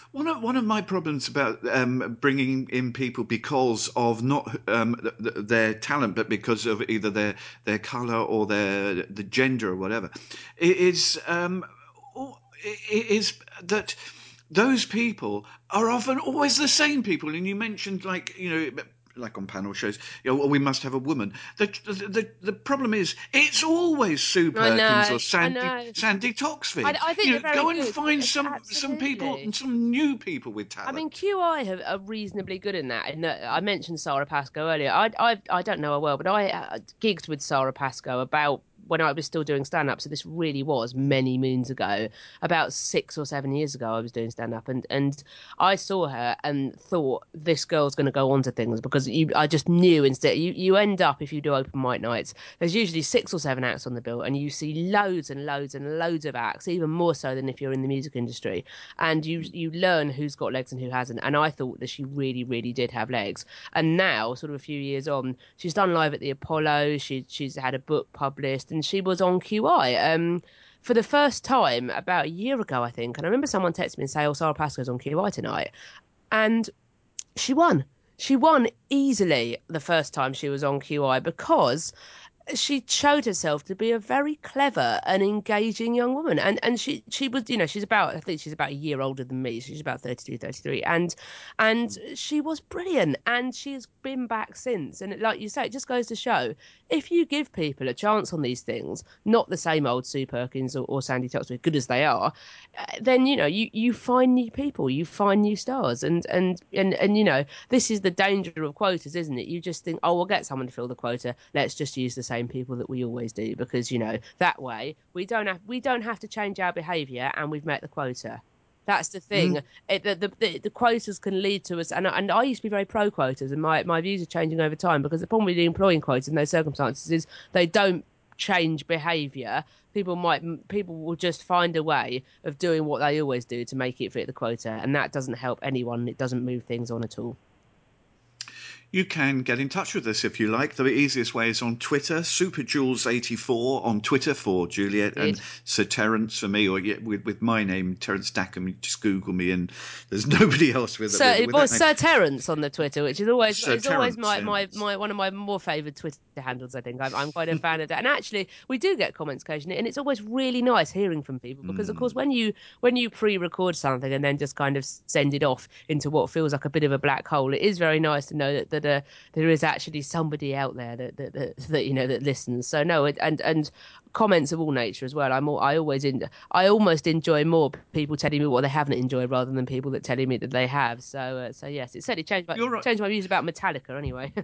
One of one of my problems about um, bringing in people because of not um, th- th- their talent, but because of either their their color or their the gender or whatever, i- is um, o- i- is that those people are often always the same people. And you mentioned, like, you know, like on panel shows, you know, well, we must have a woman. The, the the the problem is it's always Sue
I
Perkins
know,
or
I
Sandy
know.
Sandy
I,
Toxvig.
I think
You
they're
know,
very
go and
good.
find
It's
some some people
absolutely.
and some new people with
I mean,
talent.
Q I have, are reasonably good in that. And I mentioned Sarah Pascoe earlier. I, I, I don't know her well, but I uh, gigged with Sarah Pascoe about when I was still doing stand up. So this really was many moons ago, about six or seven years ago. I was doing stand up, and and I saw her and thought this girl's going to go on to things because you, I just knew instead. You you end up if you do open mic nights. There's usually six or seven acts on the bill, and you see loads and loads and loads of acts, even more so than if you're in the music industry. And you you learn who's got legs and who hasn't. And I thought that she really, really did have legs. And now, sort of a few years on, she's done live at the Apollo. She she's had a book published, and she was on Q I. Um, for the first time about a year ago, I think. And I remember someone texted me and say, "Oh, Sarah Pascoe's on Q I tonight," and she won. She won easily the first time she was on Q I because she showed herself to be a very clever and engaging young woman, and and she she was, you know, she's about, I think she's about a year older than me, so she's about thirty-two, thirty-three, and and she was brilliant, and she's been back since. And like you say, it just goes to show, if you give people a chance on these things, not the same old Sue Perkins or, or Sandy Toxvig, good as they are, uh, then you know you you find new people, you find new stars. And and and and you know, this is the danger of quotas, isn't it? You just think, oh, we'll get someone to fill the quota, let's just use the same people that we always do, because you know that way we don't have we don't have to change our behavior, and we've met the quota. That's the thing. It, the, the, the the quotas can lead to us, and and I used to be very pro quotas, and my, my views are changing over time, because the problem with the employing quotas in those circumstances is they don't change behavior. People might people will just find a way of doing what they always do to make it fit the quota, and that doesn't help anyone. It doesn't move things on at all.
You can get in touch with us if you like. The easiest way is on Twitter, superjules eighty-four on Twitter for Juliet, and
Indeed.
Sir Terence for me, or yeah, with, with my name, Terence Stackham. You just Google me, and there's nobody else with,
So
with,
it
with
was
that name.
Sir Terence on the Twitter, which is always
Sir
is always
Terence,
my, my,
yes.
my one of my more favoured Twitter handles. I think I'm I'm quite a fan of that. And actually, we do get comments occasionally, and it's always really nice hearing from people, because of course
Mm.
when you when you pre-record something and then just kind of send it off into what feels like a bit of a black hole, it is very nice to know that that uh, there is actually somebody out there that that, that that you know that listens. So no, it, and and comments of all nature as well. I'm all, I always in, I almost enjoy more people telling me what they haven't enjoyed rather than people that telling me that they have. So uh, so yes, it certainly changed my
You're right.
changed my views about Metallica anyway.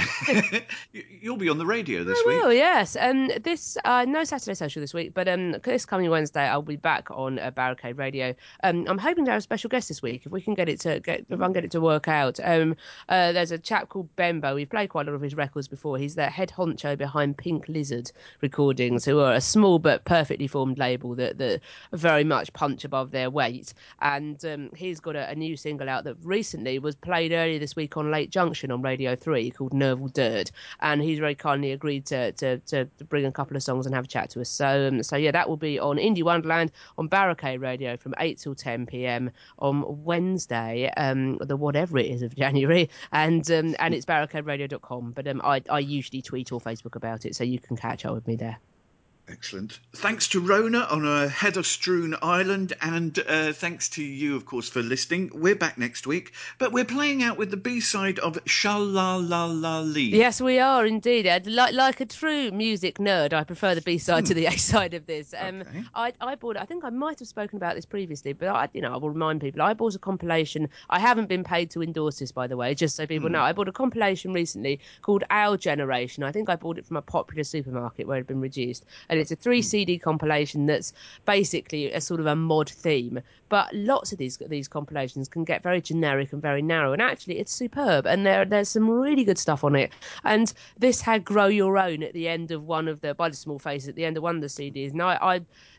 You'll be on the radio this
I
week.
will, yes. Um, this uh, no Saturday Social this week, but um, this coming Wednesday I'll be back on uh, Barricade Radio. Um, I'm hoping to have a special guest this week if we can get it to get if I can get it to work out. Um, uh, there's a chap called Bembo. We've played quite a lot of his records before. He's the head honcho behind Pink Lizard Recordings, who are a small but perfectly formed label that that very much punch above their weight. And um, he's got a, a new single out that recently was played earlier this week on Late Junction on Radio Three, called Nerval Dirt, and he's very kindly agreed to to, to, to bring a couple of songs and have a chat to us. So um, so yeah, that will be on Indie Wonderland on Barricade Radio from eight till ten p.m. on Wednesday, um, the whatever it is of January, and um, and it's barricade radio dot com. But um, I I usually tweet or Facebook about it, so you can catch up with me there.
Excellent. Thanks to Rona on a heather-strewn island, and uh, thanks to you, of course, for listening. We're back next week, but we're playing out with the B-side of Sha-La-La-La-Lee.
Yes, we are indeed. Uh, Like like a true music nerd, I prefer the B side to the A side of this. Um,
Okay.
I I bought. I think I might have spoken about this previously, but I, you know, I will remind people. I bought a compilation. I haven't been paid to endorse this, by the way, just so people know. I bought a compilation recently called Our Generation. I think I bought it from a popular supermarket where it had been reduced, and it's a three C D compilation that's basically a sort of a mod theme. But lots of these these compilations can get very generic and very narrow, and actually it's superb. And there there's some really good stuff on it. And this had Grow Your Own at the end of one of the, by the Small Faces, at the end of one of the C Ds. And I, I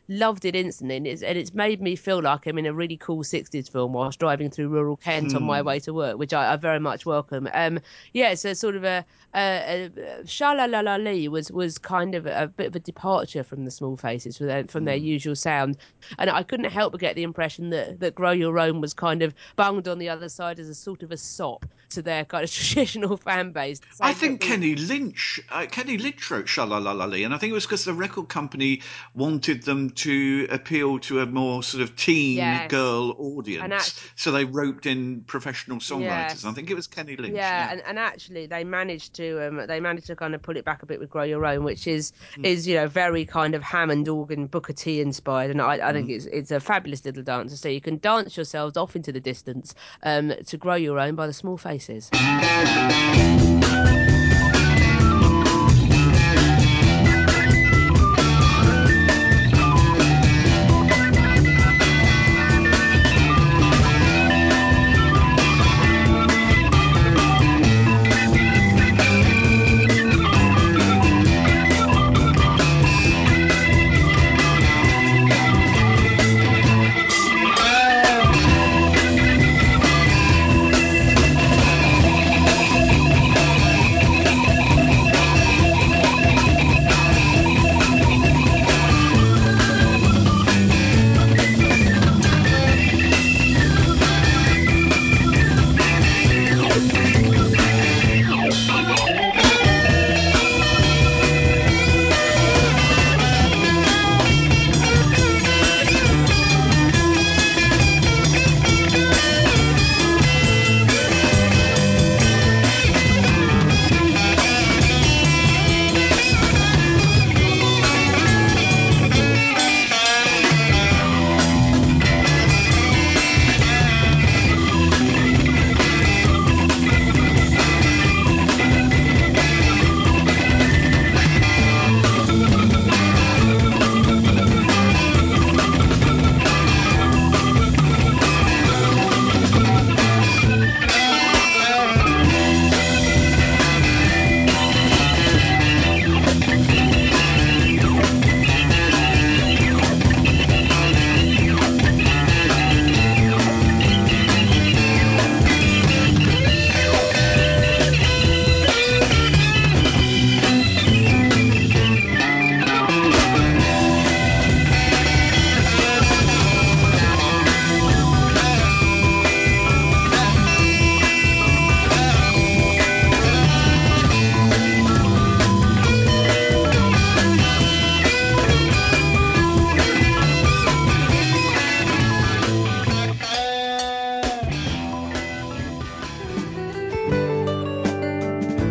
loved it instantly, and it's, and it's made me feel like I'm in a really cool sixties film whilst driving through rural Kent on my way to work, which I, I very much welcome. Um, yeah, so sort of a, a, a Sha-La-La-La Lee was was kind of a, a bit of a departure from the Small Faces, from their, from their usual sound, and I couldn't help but get the impression that that Grow Your Own was kind of bunged on the other side as a sort of a sop to their kind of traditional fan base.
I
Saying
think
that the-
Kenny Lynch, uh, Kenny Lynch wrote Sha-La-La-La-Lee, and I think it was because the record company wanted them to appeal to a more sort of teen
Yes.
girl
And
audience,
actually,
so they roped in professional songwriters. I
yes.
think it was Kenny Lynch.
Yeah,
Yeah,
and, and actually they managed to um they managed to kind of pull it back a bit with Grow Your Own, which is is you know very kind of Hammond organ Booker T inspired, and I, I think it's it's a fabulous little dance. So you can dance yourselves off into the distance um to Grow Your Own by the Small Faces.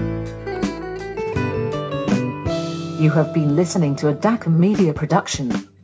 You have been listening to a D A C M Media production.